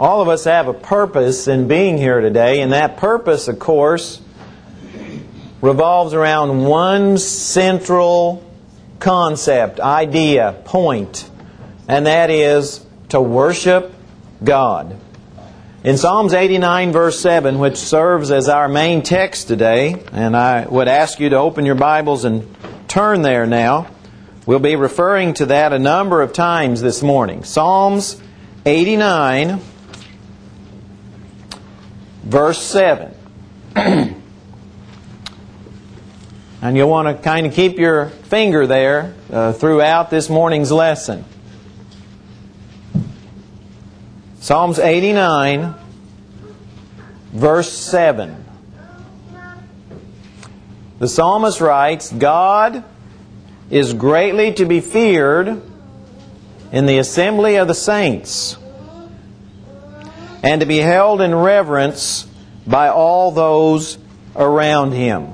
All of us have a purpose in being here today, and that purpose, of course, revolves around one central concept, idea, point, and that is to worship God. In Psalms 89 verse 7, which serves as our main text today, and I would ask you to open your Bibles and turn there now. We'll be referring to that a number of times this morning. Psalms 89 verse 7. And you'll want to kind of keep your finger there throughout this morning's lesson. Psalms 89, verse 7. The psalmist writes, God is greatly to be feared in the assembly of the saints, and to be held in reverence by all those around Him.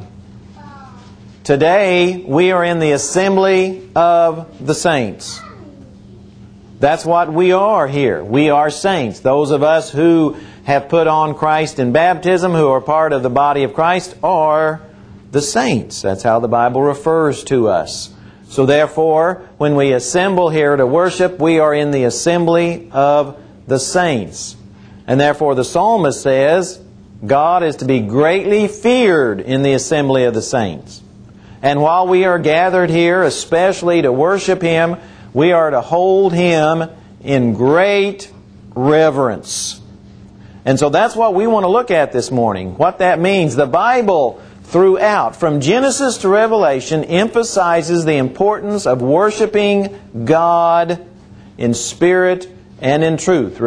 Today, we are in the assembly of the saints. That's what we are here. We are saints. Those of us who have put on Christ in baptism, who are part of the body of Christ, are the saints. That's how the Bible refers to us. So therefore, when we assemble here to worship, we are in the assembly of the saints. And therefore the psalmist says, God is to be greatly feared in the assembly of the saints. And while we are gathered here, especially to worship Him, we are to hold Him in great reverence. And so that's what we want to look at this morning, what that means. The Bible throughout, from Genesis to Revelation, emphasizes the importance of worshiping God in spirit and in truth.